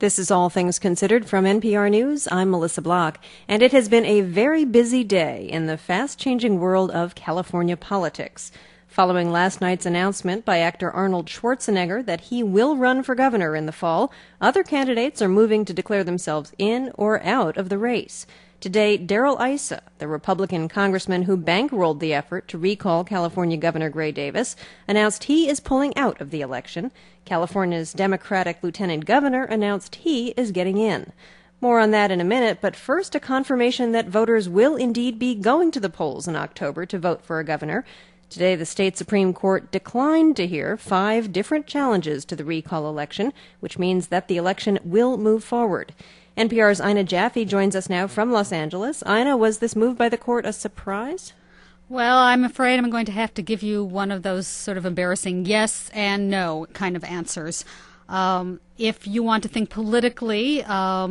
This is All Things Considered from NPR News. I'm Melissa Block, and it has been a very busy day in the fast-changing world of California politics. Following last night's announcement by actor Arnold Schwarzenegger that he will run for governor in the fall, other candidates are moving to declare themselves in or out of the race. Today, Darrell Issa, the Republican congressman who bankrolled the effort to recall California Governor Gray Davis, announced he is pulling out of the election. California's Democratic lieutenant governor announced he is getting in. More on that in a minute, but first a confirmation that voters will indeed be going to the polls in October to vote for a governor. Today, the state Supreme Court declined to hear 5 different challenges to the recall election, which means that the election will move forward. NPR's Ina Jaffe joins us now from Los Angeles. Ina, was this move by the court a surprise? Well, I'm afraid I'm going to have to give you one of those sort of embarrassing yes and no kind of answers. If you want to think politically,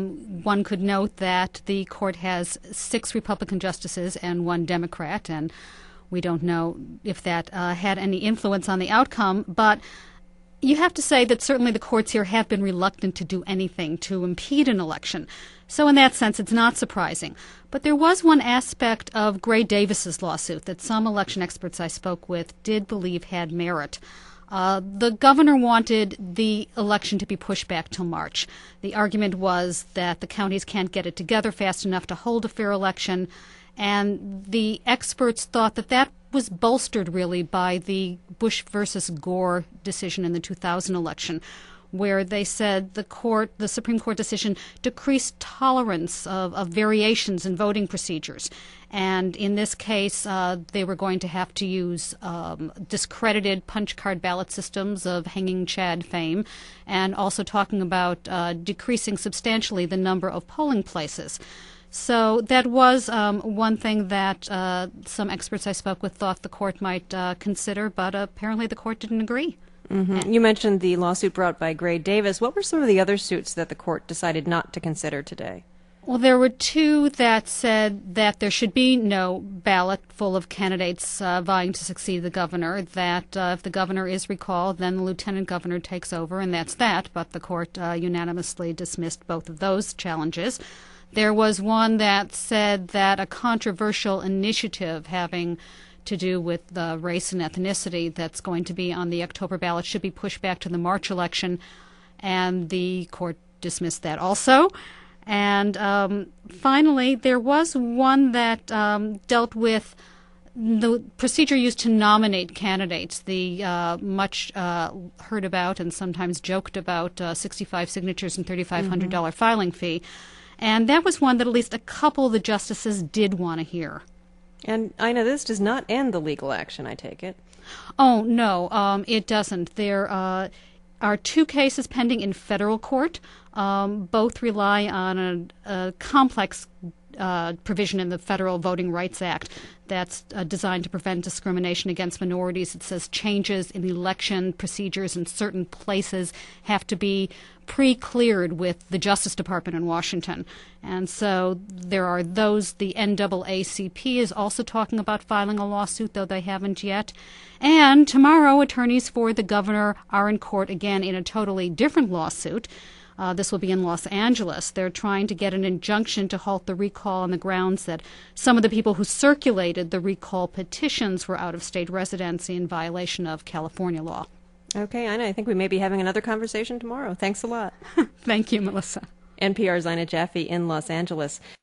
one could note that the court has 6 Republican justices and 1 Democrat, and we don't know if that had any influence on the outcome, but you have to say that certainly the courts here have been reluctant to do anything to impede an election. So in that sense, it's not surprising. But there was one aspect of Gray Davis's lawsuit that some election experts I spoke with did believe had merit. The governor wanted the election to be pushed back till March. The argument was that the counties can't get it together fast enough to hold a fair election, and the experts thought that that was bolstered really by the Bush versus Gore decision in the 2000 election, where they said the Supreme Court decision decreased tolerance of variations in voting procedures. And in this case, they were going to have to use discredited punch card ballot systems of Hanging Chad fame, and also talking about decreasing substantially the number of polling places. So that was one thing that some experts I spoke with thought the court might consider, but apparently the court didn't agree. Mm-hmm. You mentioned the lawsuit brought by Gray Davis. What were some of the other suits that the court decided not to consider today? Well, there were 2 that said that there should be no ballot full of candidates vying to succeed the governor, that if the governor is recalled, then the lieutenant governor takes over, and that's that. But the court unanimously dismissed both of those challenges. There was one that said that a controversial initiative having to do with race and ethnicity that's going to be on the October ballot should be pushed back to the March election, and the court dismissed that also. And finally, there was one that dealt with the procedure used to nominate candidates, the much heard about and sometimes joked about 65 signatures and $3,500 filing fee. And that was one that at least a couple of the justices did want to hear. And I know this does not end the legal action, I take it. Oh, no, it doesn't. There are 2 cases pending in federal court. Both rely on a complex provision in the Federal Voting Rights Act that's designed to prevent discrimination against minorities. It says changes in election procedures in certain places have to be pre-cleared with the Justice Department in Washington. And so there are those. The NAACP is also talking about filing a lawsuit, though they haven't yet. And tomorrow, attorneys for the governor are in court again in a totally different lawsuit. This will be in Los Angeles. They're trying to get an injunction to halt the recall on the grounds that some of the people who circulated the recall petitions were out-of-state residency in violation of California law. Okay, Ina, I think we may be having another conversation tomorrow. Thanks a lot. Thank you, Melissa. NPR's Ina Jaffe in Los Angeles.